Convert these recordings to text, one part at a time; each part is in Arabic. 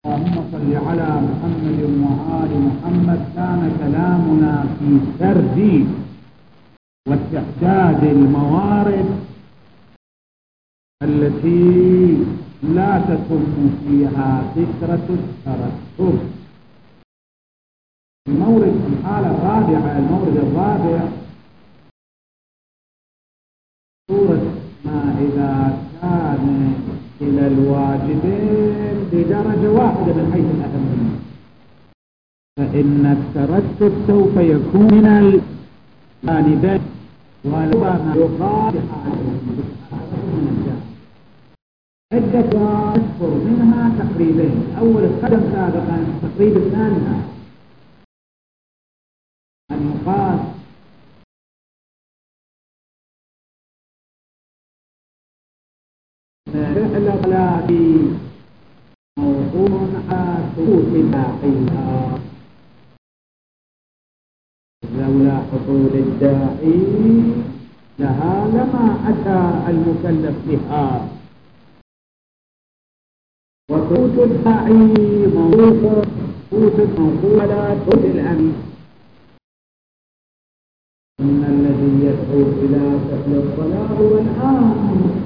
اللهم صل على محمد وآل محمد. كان كلامنا في سرد واستعداد الموارد التي لا تتم فيها فكرة الترتب. الحالة الرابعة، المورد الرابع، صورة ما إذا كان إلى الواجبين بدرجة واحدة من حيث الأهمية، فإن الترتب سوف يكون من الجانبين وربما يقال من الجانب. عدة أذكر منها تقريبين. أول قدم سابقا التقريب الثاني أن يقال فعل الصلاة موضوع على ثبوت داعيها، لولا حصول الداعي لها لما أتى المكلف بها، وثبوت الداعي موضوع على ثبوت الأمر. إن الذي يدعو إلى فعل الصلاة هو الآن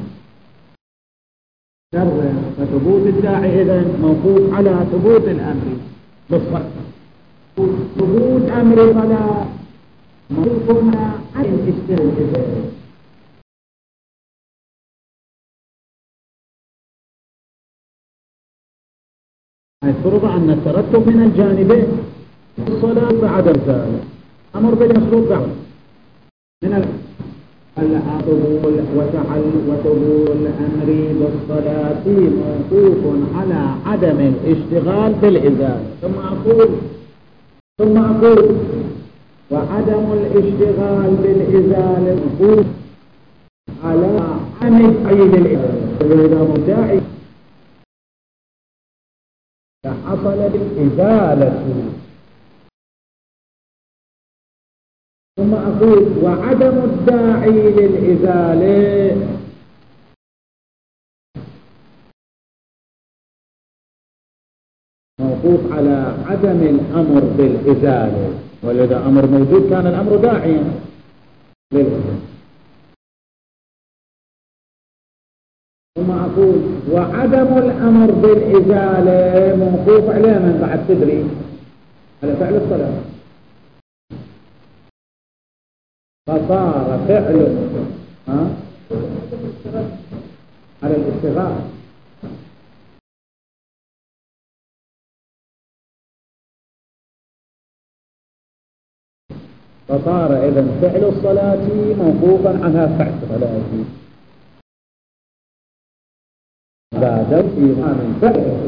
فثبوت الداعي إذن موقوف على ثبوت الأمر بالصلاة. ثبوت أمر الصلاة موقوف على الاستغلال. يفرض أن الترتب من الجانبين الصلاة بعد ذلك أمر بالمشروط بعد من وثبوت الأمر بالصلاة موقوف على عدم الاشتغال بالإزالة. ثم أقول وعدم الاشتغال بالإزالة موقوف على عدم الداعي للإزالة. إذا مدعي فحصل بالإزالة. ثم أقول وعدم الداعي للإزالة موقوف على عدم الأمر بالإزالة، ولذا أمر موجود كان الأمر داعيا للإزالة. ثم أقول وعدم الأمر بالإزالة موقوف عليه من بعد تدري على فعل الصلاة، فصار فعل على الاشتغال. فصار إذن فعل الصلاة موقوفا على فعل الصلاة. زاد في من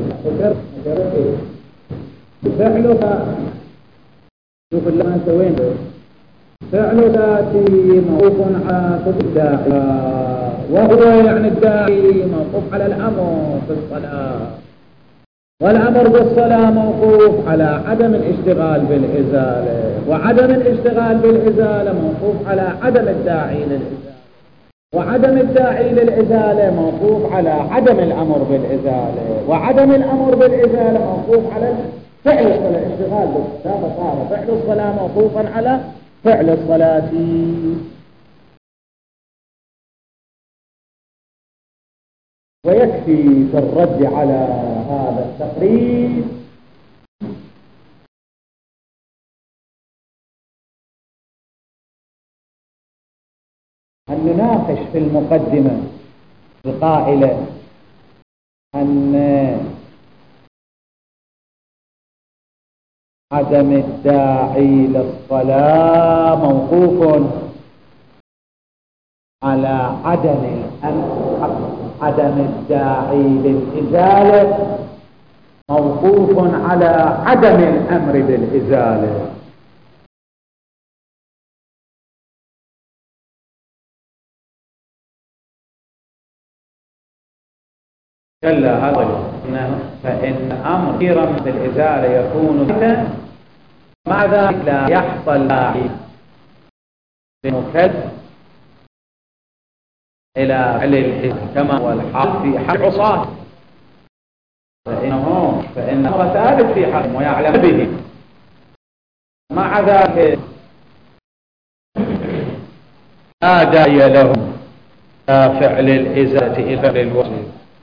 فعلك شوف اللي ما سوين فعل ذاتي موقوف على ثبوت الداعي، وهو يعني الداعي موقوف على الأمر بالصلاة، والأمر بالصلاة موقوف على عدم الاشتغال بالإزالة، وعدم الاشتغال بالإزالة موقوف على عدم الداعي للإزالة، وعدم الداعي للإزالة موقوف على عدم الأمر بالإزالة، وعدم الأمر بالإزالة موقوف على فعل الصلاة الاشتغال بالصلاة. فصار فعل الصلاة موقوفا على فعل الصلاة. ويكفي في الرد على هذا التقرير أن نناقش في المقدمة القائلة أن عدم الداعي للصلاة موقوف على عدم الداعي للإزالة موقوف على عدم الأمر بالإزالة. كلا هذا فإن أمر كثيرا بالإزالة يكون مع ذلك لا يحصل لمكد إلى علل كما هو الحال في حق العصاة، فإن وصف ثالث في حق ويعلم به. مع ذلك لا داعي لهم فعل الإزالة إلى فعل الواجب،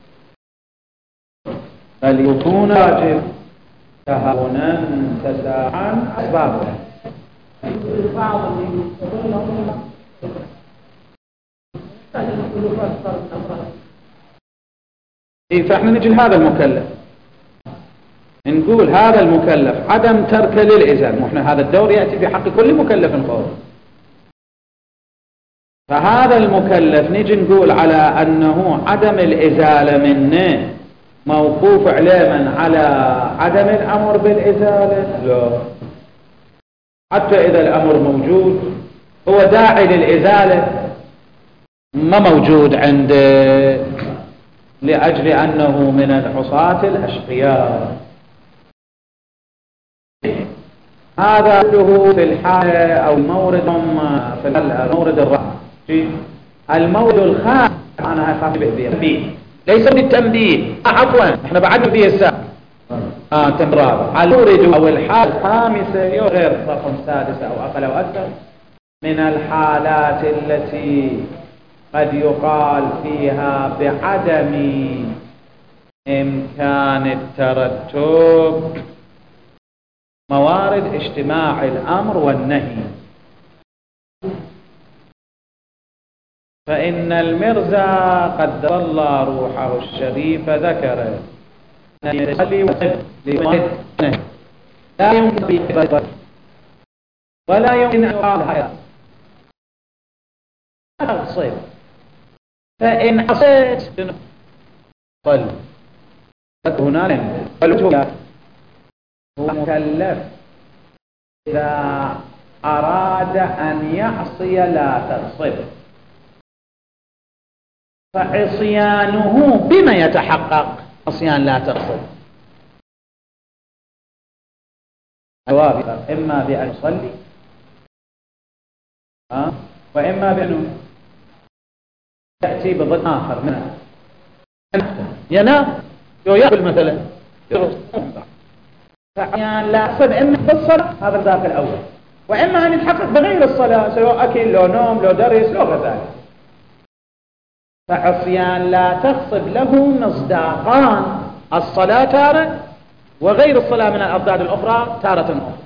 بل يكون واجب تهاونا تساعا أسبابه. فاحنا نجي لهذا المكلف نقول هذا المكلف عدم ترك للإزالة، واحنا هذا الدور يأتي في حق كل مكلف فور. فهذا المكلف نجي نقول على أنه عدم الإزالة منه موقوف عليه من على عدم الأمر بالإزالة؟ لا، حتى إذا الأمر موجود هو داعي للإزالة ما موجود عنده لأجل أنه من العصاة الأشقياء. هذا كله في الحالة أو المورد في المورد الرابع. المورد الخامس أنا أخاف به ليس بالتنبيه، عفوا احنا بعد به السابق تمرار. المورد أو الحالة الخامسة غير رقم سادسة أو أقل أو أكثر من الحالات التي قد يقال فيها بعدم إمكان الترتب موارد اجتماع الأمر والنهي. فإن المرزا قد ظل روحه الشريف ذكر لا يمكن ولا يمكن أن يقال هذا أغصب. فإن عصيت قل هنالك هو مكلف إذا أراد أن يعصي لا تغصب. فعصيانه بما يتحقق عصيان لا تغصب؟ جواب إما بأن يصلي وإما بأنه يأتي بضد آخر منه ينام يأكل مثلا فعصيان لا تغصب إما بالصلاة هذا الداخل الأول، وإما أن يتحقق بغير الصلاة سواء أكل لو نوم لو درس لو غير. فعصيان لا تغصب له مصداقان، الصلاة تارة وغير الصلاة من الأضداد الأخرى تارة أخرى.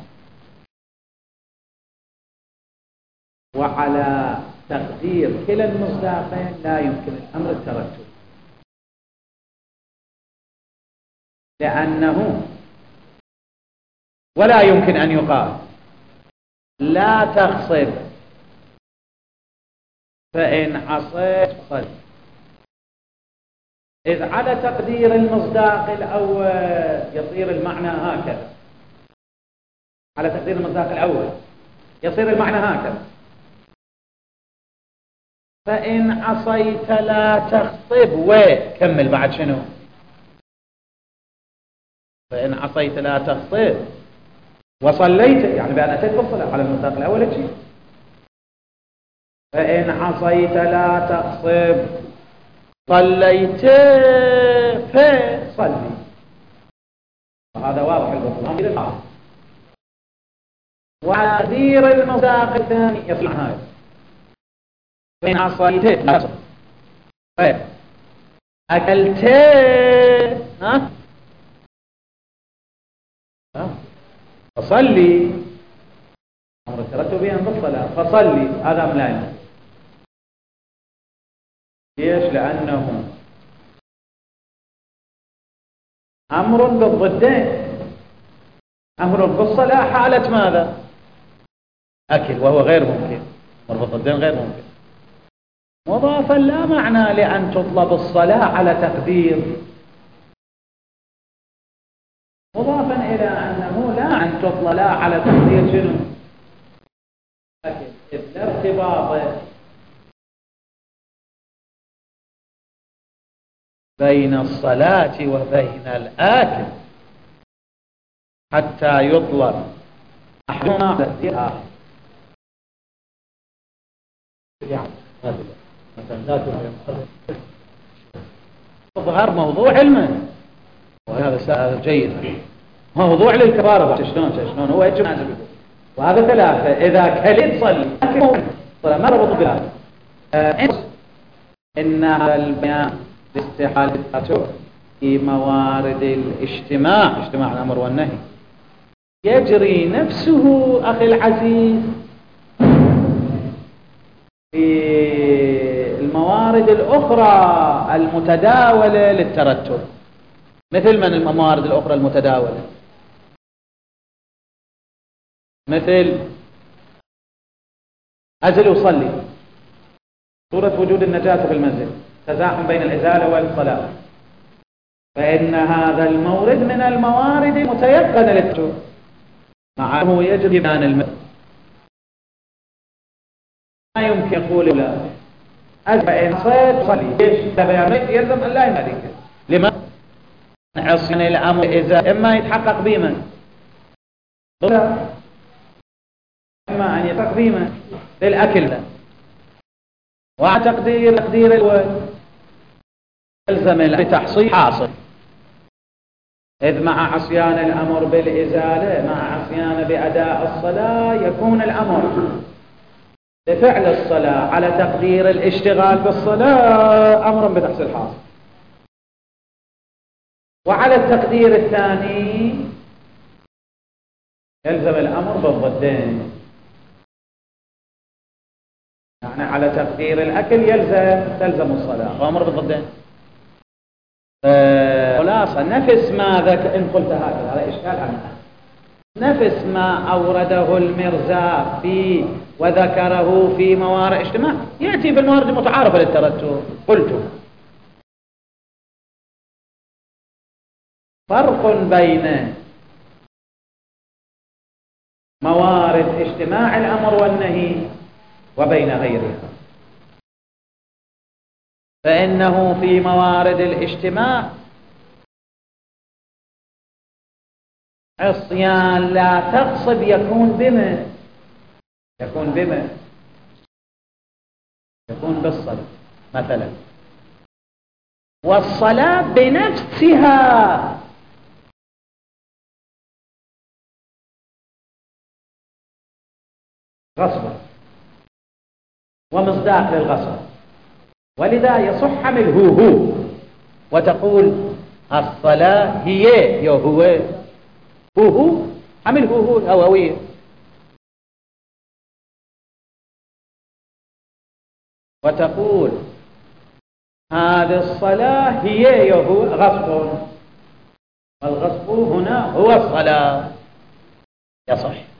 وعلى تقدير كلا المصداقين لا يمكن الأمر الترتب، لأنه ولا يمكن أن يقال لا تغصب فإن عصيت صل، إذ على تقدير المصداق الأول يصير المعنى هكذا. على تقدير المصداق الأول يصير المعنى هكذا: فإن عصيت لا تغصب وكمل بعد شنو؟ فإن عصيت لا تغصب وصليت، يعني بأن أتيت بالصلاة على المصداق الأول شيء. فإن عصيت لا تغصب صليت فصلي، وهذا واضح البطلان. وتقدير المصداق الثاني يصلح هذا: فإن عصيت لا تغصب أكلت فصلي، أمر الترتبي أن بالصلاة فصلي، هذا ملائم. ليش؟ لأنه أمر بالضدين، أمر بالصلاة حالة ماذا؟ أكل، وهو غير ممكن، أمر بالضدين غير ممكن. مضافا لا معنى لأن تطلب الصلاة على تقدير، مضافا إلى أنه لا أن تطلب لا على تقدير شنو؟ أكل، إذ لا ارتباط بين الصلاة وبين الآكل حتى يطلب أحدهما على الآخر. تظهر موضوع علمه، وهذا جيد. موضوع للكبار شلون هو يجب نازل بيقول. وهذا ثلاثة إذا كليت صلي ما ربط بهذا. إن هذا البيان الاستحالة في موارد اجتماع الأمر والنهي يجري نفسه أخي العزيز في الموارد الأخرى المتداولة للترتب. مثل من الموارد الأخرى المتداولة؟ مثل أزل وصلي، صورة وجود النجاسة في المنزل، تزاحم بين الإزالة والصلاة، فإن هذا المورد من الموارد المتيقنة للترتب، مع أنه يجري بيان المثل. ما يمكن يقول لا أزل صيد صلي يلزم أن لا يمالك. لما؟ عصيان الأمر إذا إما يتحقق بما إما أن يتحقق بما للأكل وتقدير الأول يلزم بتحصيل حاصل، إذ مع عصيان الأمر بالإزالة مع عصيان بأداء الصلاة يكون الأمر بفعل الصلاة على تقدير الاشتغال بالصلاة أمرا بتحصيل حاصل، وعلى التقدير الثاني يلزم الأمر بالضدين، يعني على تقدير الأكل تلزم الصلاة وأمر بالضدين. خلاصة نفس ما إن قلت هذا إشكال عنه، نفس ما أورده المرزا في وذكره في موارد اجتماع يأتي بالموارد المتعارفة للترتب. قلت فرق بين موارد اجتماع الأمر والنهي وبين غيرها، فإنه في موارد الاجتماع عصيان لا تغصب يكون بالصلاة مثلا، والصلاة بنفسها غصبا ومصداق للغصب، ولذا يصح حمله هو وتقول الصلاة هي هو حمله هو الهووية، وتقول هذه الصلاة هي غصب، والغصب هنا هو الصلاة، يصح.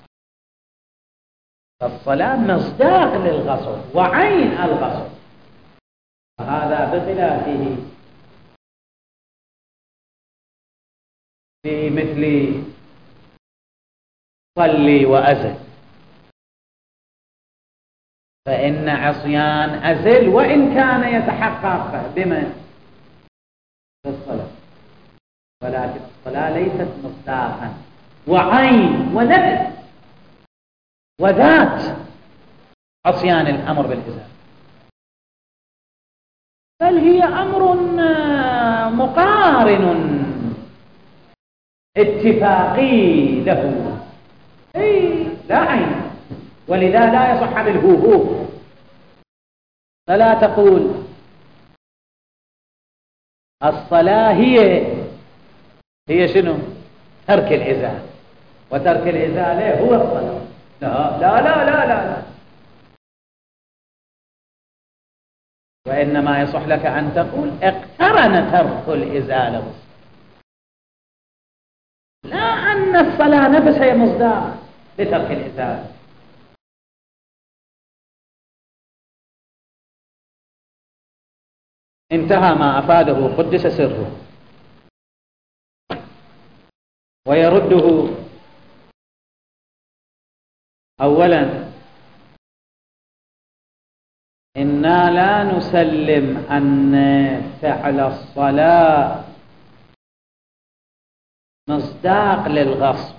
الصلاة مصداق للغصب وعين الغصب، هذا بخلافه في مثل صلي وأزل، فإن عصيان أزل وإن كان يتحقق بمن؟ بالصلاة، ولكن الصلاة ليست مصداقا وعين ونفس وذات عصيان الأمر بالإزالة، بل هي أمر مقارن اتفاقي له، لا عين، ولذا لا يصح بالهو. فلا تقول الصلاة هي شنو؟ ترك الإزالة، وترك الإزالة هو الصلاة. لا لا لا لا لا، وإنما يصح لك أن تقول اقترن ترك الإزالة بالصلاة، لا أن الصلاة نفسها هي مصداق لترك الإزالة. انتهى ما أفاده قدس سره، ويرده أولا إنا لا نسلم أن فعل الصلاة مصداق للغصب،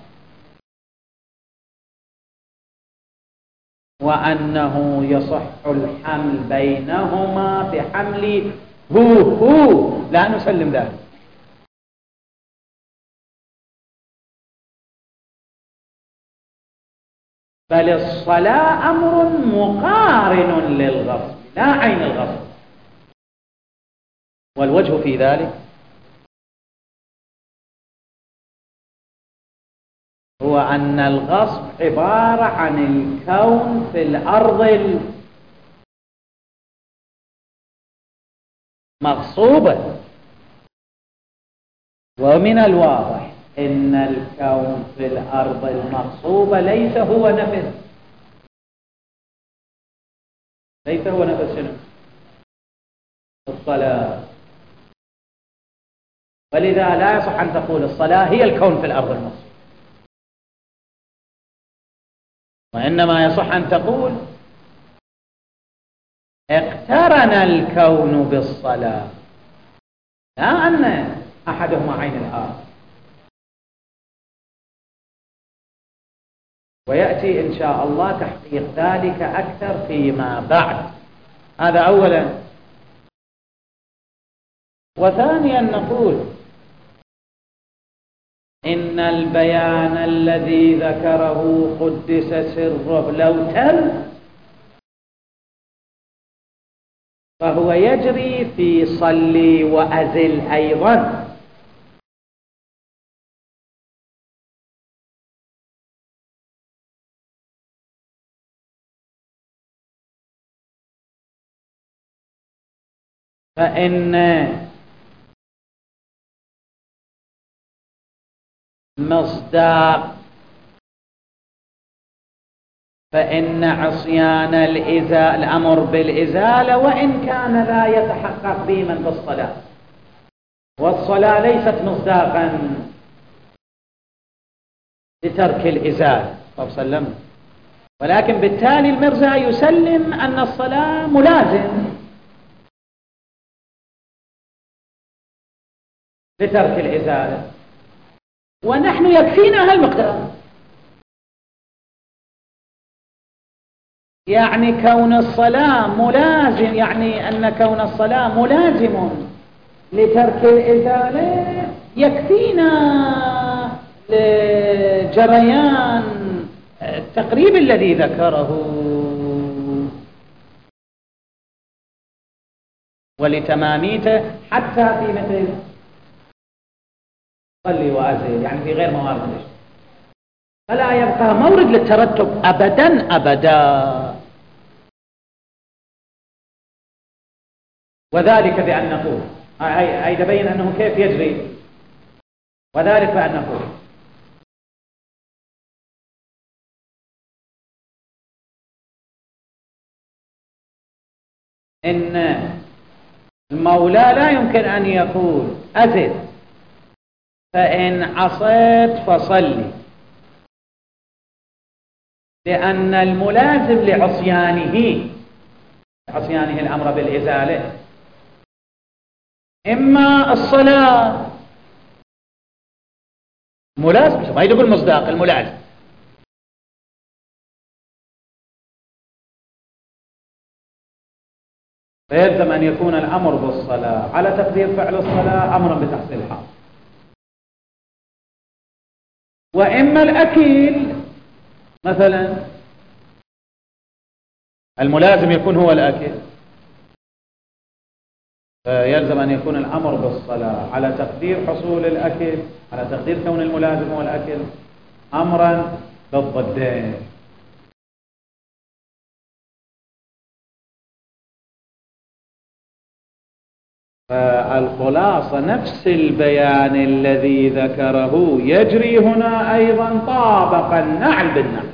وأنه يصح الحمل بينهما بحمل هو، لا نسلم ذلك. بل الصلاة أمر مقارن للغصب لا عين الغصب. والوجه في ذلك هو أن الغصب عبارة عن الكون في الأرض المغصوبة، ومن الواضح إن الكون في الأرض المغصوبة ليس هو نفس شنو؟ الصلاة. ولذا لا يصح أن تقول الصلاة هي الكون في الأرض المغصوبة، وإنما يصح أن تقول اقترن الكون بالصلاة، لا أن أحدهما عين الآخر. ويأتي إن شاء الله تحقيق ذلك أكثر فيما بعد. هذا أولا. وثانيا نقول إن البيان الذي ذكره قدس سره لو تم فهو يجري في صلي وأزل أيضا. فإن مصداق فإن عصيان الأمر بالإزالة وإن كان لا يتحقق ديما بالصلاة، والصلاة ليست مصداقا لترك الإزالة صلى الله عليه وسلم، ولكن بالتالي المرزا يسلم أن الصلاة ملازم لترك الإزالة، ونحن يكفينا هالمقدار. يعني كون الصلاة ملازم، يعني أن كون الصلاة ملازم لترك الإزالة يكفينا لجريان التقريب الذي ذكره ولتماميته حتى في مثل صلي وأزل، يعني في غير موارد الإجتماع، فلا يبقى مورد للترتب أبدا. وذلك بأن نقول أي تبين أنه كيف يجري، وذلك بأن نقول إن المولى لا يمكن أن يقول أزد فإن عصيت فصلي، لأن الملازم لعصيانه الأمر بالإزالة إما الصلاة ملازم، ما يدخل مصداق الملازم، فيلزم أن يكون الأمر بالصلاة على تقدير فعل الصلاة أمرا بتحصيل الحاصل، وإما الأكل مثلا الملازم يكون هو الأكل، فيلزم أن يكون الأمر بالصلاة على تقدير حصول الأكل، على تقدير كون الملازم هو الأكل أمرا بالضدين. فالخلاصة نفس البيان الذي ذكره يجري هنا أيضا طابق النعل بالنعل،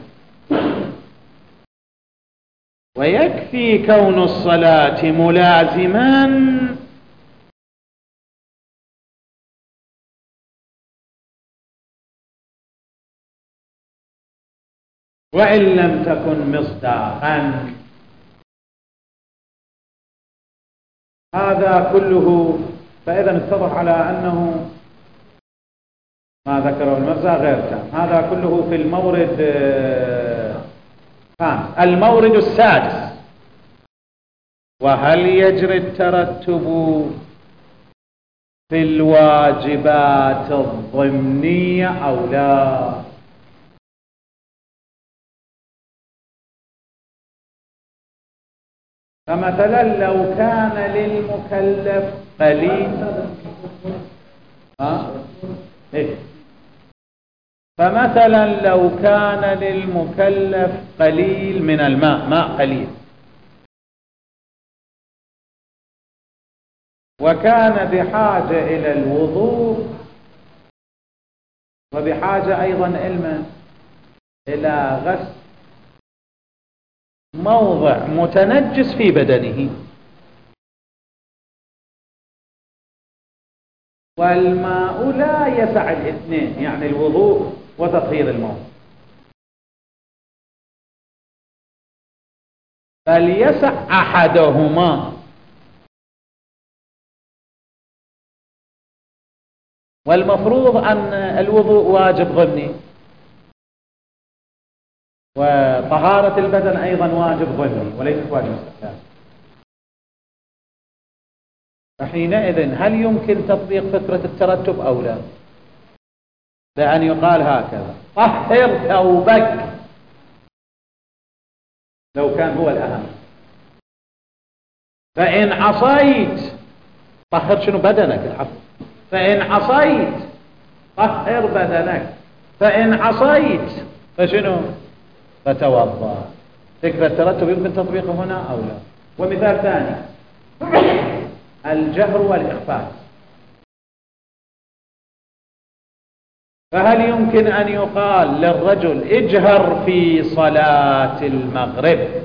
ويكفي كون الصلاة ملازما وإن لم تكن مصداقا. هذا كله، فإذا اتضح على أنه ما ذكره المرزا غير تام. هذا كله في المورد المورد السادس. وهل يجري الترتب في الواجبات الضمنية أو لا؟ فمثلا لو كان للمكلف قليل إيه؟ فمثلا لو كان للمكلف قليل من الماء، ماء قليل، وكان بحاجة إلى الوضوء وبحاجة أيضا إلى غسل موضع متنجس في بدنه، والماء لا يسع الاثنين، يعني الوضوء وتطهير الموضع، بل يسع أحدهما. والمفروض أن الوضوء واجب ضمني، وطهارة البدن أيضا واجب ضمني وليس واجب استحلال. فحينئذ هل يمكن تطبيق فكرة الترتب أو لا؟ بأن يقال هكذا: طهر ثوبك، لو كان هو الأهم. فإن عصيت طهر شنو؟ بدنك، العفو. فإن عصيت طهر بدنك، فإن عصيت فشنو؟ فتوضأ. فكرة الترتب يمكن تطبيقه هنا أو لا؟ ومثال ثاني: الجهر والإخفاء. فهل يمكن أن يقال للرجل اجهر في صلاة المغرب،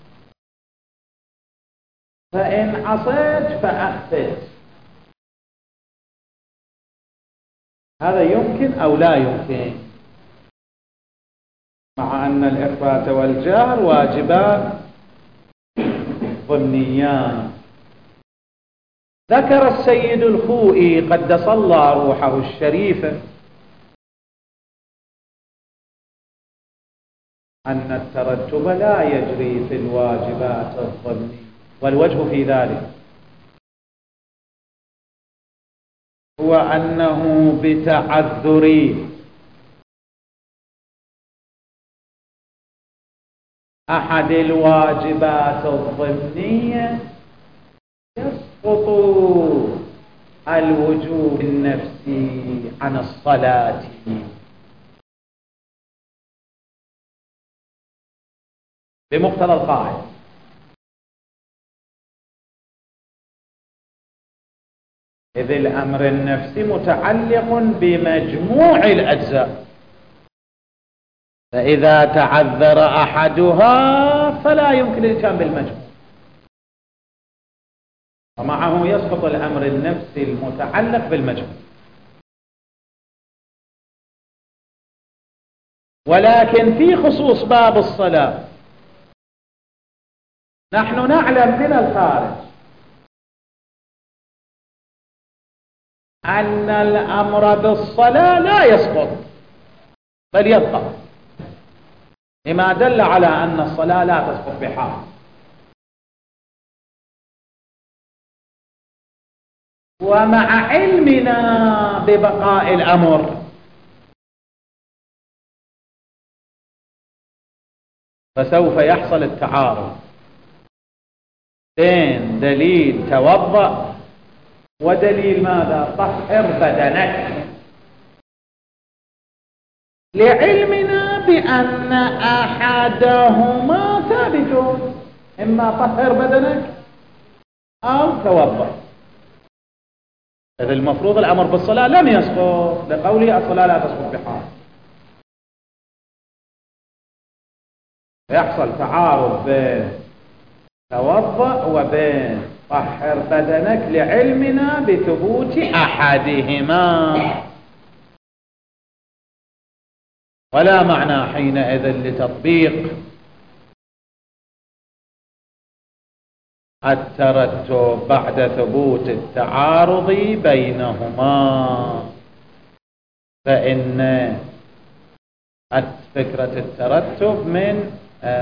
فإن عصيت فأخفت؟ هذا يمكن أو لا يمكن؟ مع أن الإخفاء والجهر واجبان ضمنيان. ذكر السيد الخوئي قدس الله روحه الشريفة أن الترتب لا يجري في الواجبات الضمنية، والوجه في ذلك هو أنه بتعذر أحد الواجبات الضمنية يسقط الوجوب النفسي عن الصلاة، بمقتضى القاعدة. إذ الأمر النفسي متعلق بمجموع الأجزاء، فإذا تعذر أحدها فلا يمكن الإتيان بالمجموع، ومعه يسقط الأمر النفسي المتعلق بالمجموع. ولكن في خصوص باب الصلاة نحن نعلم من الخارج أن الأمر بالصلاة لا يسقط بل يبقى، لما دل على أن الصلاة لا تسقط بحال. ومع علمنا ببقاء الأمر فسوف يحصل التعارض بين دليل توضأ ودليل ماذا؟ طهر بدنك، لعلمنا بأن أحدهما ثابت، إما طهر بدنك أو توضأ. إذا المفروض الأمر بالصلاة لم يسقط لقوله الصلاة لا تسقط بحال، يحصل تعارض بين توضأ وبين طهر بدنك لعلمنا بثبوت أحدهما، ولا معنى حينئذ لتطبيق الترتب بعد ثبوت التعارض بينهما. فإن فكرة الترتب من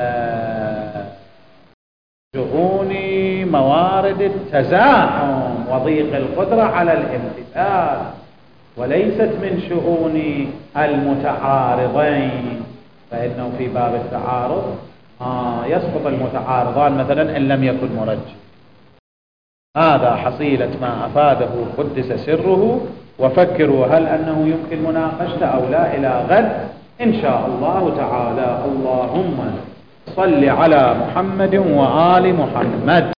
شؤون موارد التزاحم وضيق القدرة على الامتثال، وليست من شؤون المتعارضين، فإنه في باب التعارض يسقط المتعارضان مثلا إن لم يكن مرجح. هذا حصيلة ما أفاده قدس سره. وفكروا هل أنه يمكن مناقشته أو لا إلى غد إن شاء الله تعالى. اللهم صل على محمد وآل محمد.